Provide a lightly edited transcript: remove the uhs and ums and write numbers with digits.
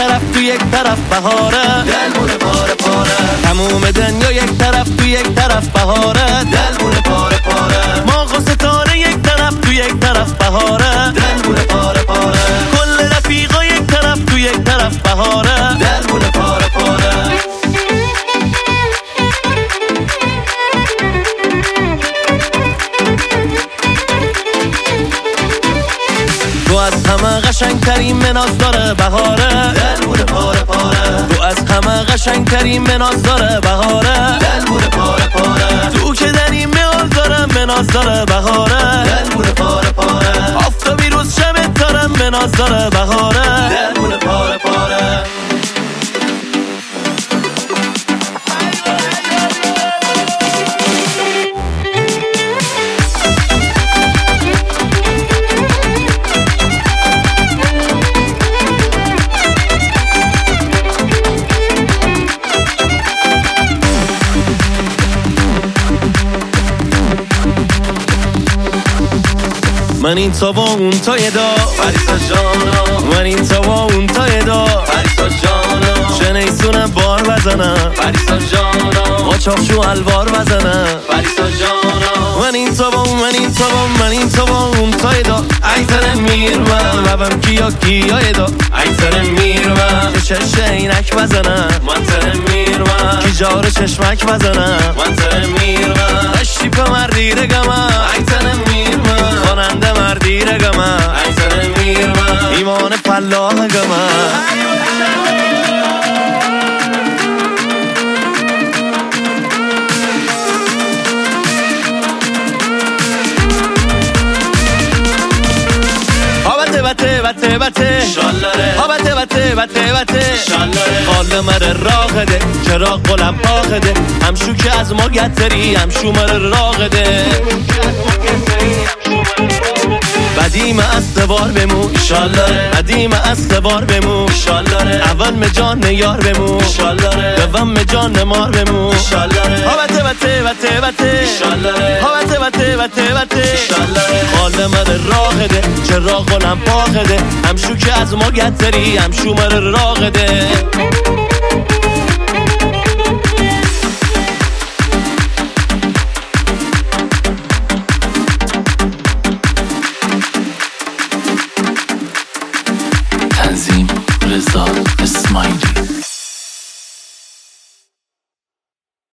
طرف تو یک طرف بهاره، دلمونه پاره پاره. تموم دنیا یک طرف تو یک طرف بهاره، دلمونه پاره پاره. ما ستاره یک طرف تو یک طرف بهاره، دلمونه پاره پاره. کل رفیقا یک طرف تو یک طرف بهاره، دلمونه پاره پاره. تو از همه قشنگترین مناز داره بهاره، دلمونه پاره پاره. تو از همه قشنگترین مناز داره بهاره، دلمونه پاره پاره. تو که در این میال داره مناز داره بهاره، دلمونه پاره پاره. آفتابی روز شب داره مناز داره بهاره، دلمونه پاره پاره. من این تا با اون تا یه دا پریسا جانا، من این تا با اون تا یه دا پریسا جانا، چه نیستونم بار بزنم، پریسا جانا، ما چاپشو الوار بزنم، پریسا جانا. من این تا با اون من این تا با من این تا با اون تا یه دا ایتر میرم لبم کیا یه دا ایتر میرم که چش اینک بزنم، منتر میرم کی جار چشمک بزنم، منتر میرم اشیپ مردی رگمم، ایتر میرم خواننده مردی رگمم، ایتر میرم ایمان فلاح گمم. بته شالره ها بته شالره حال مره راغده چرا قلم باغده همشو که از ما گتری همشو مره راغده بدیم استوار بمو شالره بدیم استوار بمو شالره اول مجان یار بمو شالره دوم مجان مار بمو شالره ها بته شالره ها بته شالره حال مره راغده چرا قلم باغده همشو که از ما گتری همشو مره راغده. تنظیم رضا اسماعیلی.